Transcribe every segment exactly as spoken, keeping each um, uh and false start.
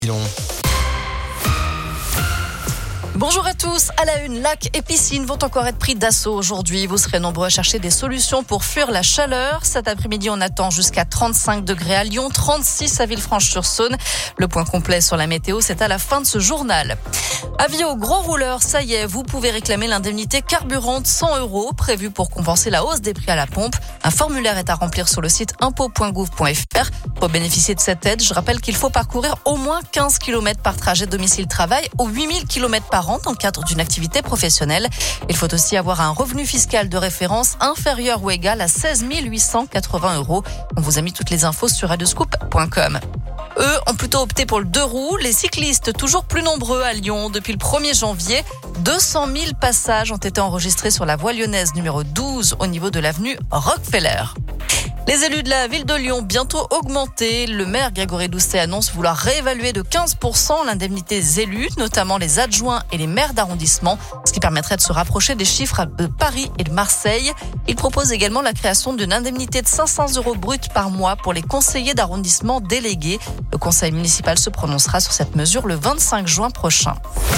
Bonjour à tous. À la une, lacs et piscines vont encore être pris d'assaut aujourd'hui. Vous serez nombreux à chercher des solutions pour fuir la chaleur. Cet après-midi, on attend jusqu'à trente-cinq degrés à Lyon, trente-six à Villefranche-sur-Saône. Le point complet sur la météo, c'est à la fin de ce journal. Avis aux gros rouleurs, ça y est, vous pouvez réclamer l'indemnité carburante cent euros prévue pour compenser la hausse des prix à la pompe. Un formulaire est à remplir sur le site impôt point gouv point f r. Pour bénéficier de cette aide, je rappelle qu'il faut parcourir au moins quinze kilomètres par trajet domicile-travail ou huit mille kilomètres par an dans le cadre d'une activité professionnelle. Il faut aussi avoir un revenu fiscal de référence inférieur ou égal à seize mille huit cent quatre-vingts euros. On vous a mis toutes les infos sur radioscoop point com. Eux ont plutôt opté pour le deux roues. Les cyclistes, toujours plus nombreux à Lyon. Depuis le premier janvier, deux cent mille passages ont été enregistrés sur la voie lyonnaise numéro douze au niveau de l'avenue Rockefeller. Les élus de la ville de Lyon bientôt augmentés. Le maire Grégory Doucet annonce vouloir réévaluer de quinze pour cent l'indemnité des élus, notamment les adjoints et les maires d'arrondissement, ce qui permettrait de se rapprocher des chiffres de Paris et de Marseille. Il propose également la création d'une indemnité de cinq cents euros bruts par mois pour les conseillers d'arrondissement délégués. Le conseil municipal se prononcera sur cette mesure le vingt-cinq juin prochain.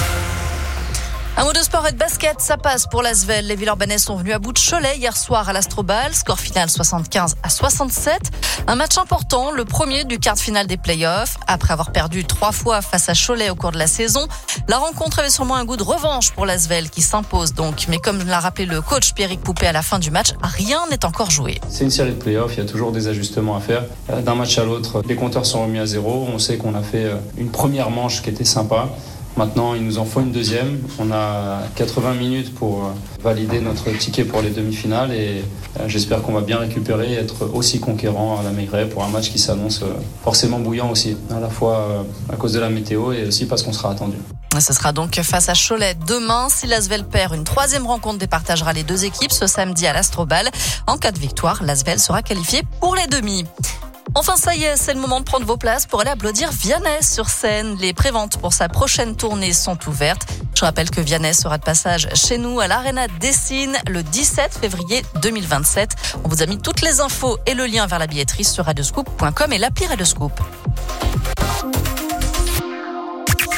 Un mot de sport et de basket, ça passe pour l'Asvel. Les Villeurbanais sont venus à bout de Cholet hier soir à l'Astrobal. Score final soixante-quinze à soixante-sept. Un match important, le premier du quart de finale des playoffs. Après avoir perdu trois fois face à Cholet au cours de la saison, la rencontre avait sûrement un goût de revanche pour l'Asvel qui s'impose donc. Mais comme l'a rappelé le coach Pierrick Poupet à la fin du match, rien n'est encore joué. C'est une série de playoffs, il y a toujours des ajustements à faire. D'un match à l'autre, les compteurs sont remis à zéro. On sait qu'on a fait une première manche qui était sympa. Maintenant, il nous en faut une deuxième. On a quatre-vingts minutes pour valider notre ticket pour les demi-finales et j'espère qu'on va bien récupérer et être aussi conquérant à la Maigret pour un match qui s'annonce forcément bouillant aussi, à la fois à cause de la météo et aussi parce qu'on sera attendu. Ce sera donc face à Cholet demain. Si l'Asvel perd, une troisième rencontre départagera les deux équipes ce samedi à l'Astrobal. En cas de victoire, l'Asvel sera qualifié pour les demi. Enfin, ça y est, c'est le moment de prendre vos places pour aller applaudir Vianney sur scène. Les préventes pour sa prochaine tournée sont ouvertes. Je rappelle que Vianney sera de passage chez nous à l'Arena Dessines le dix-sept février deux mille vingt-sept. On vous a mis toutes les infos et le lien vers la billetterie sur radioscoop point com et l'appli Radioscoop.